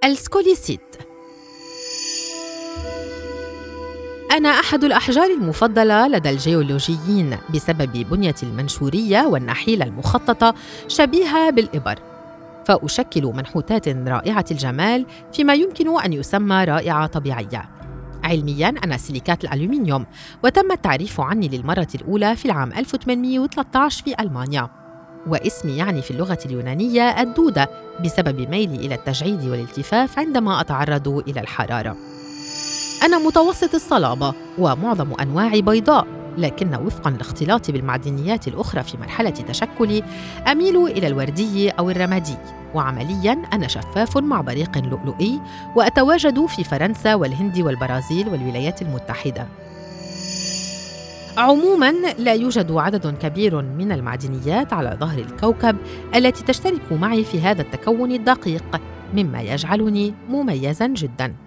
السكوليسيت. أنا أحد الأحجار المفضلة لدى الجيولوجيين بسبب بنية المنشورية والنحيل المخططة شبيهة بالإبر، فأشكل منحوتات رائعة الجمال فيما يمكن أن يسمى رائعة طبيعية. علمياً أنا سيليكات الألومنيوم، وتم التعريف عني للمرة الأولى في العام 1813 في ألمانيا، واسمي يعني في اللغة اليونانية الدودة بسبب ميلي إلى التجعيد والالتفاف عندما أتعرض إلى الحرارة. أنا متوسط الصلابة ومعظم أنواعي بيضاء، لكن وفقاً لاختلاطي بالمعدنيات الأخرى في مرحلة تشكلي أميل إلى الوردي أو الرمادي. وعملياً أنا شفاف مع بريق لؤلؤي، وأتواجد في فرنسا والهند والبرازيل والولايات المتحدة. عموماً لا يوجد عدد كبير من المعدنيات على ظهر الكوكب التي تشترك معي في هذا التكون الدقيق، مما يجعلني مميزاً جداً.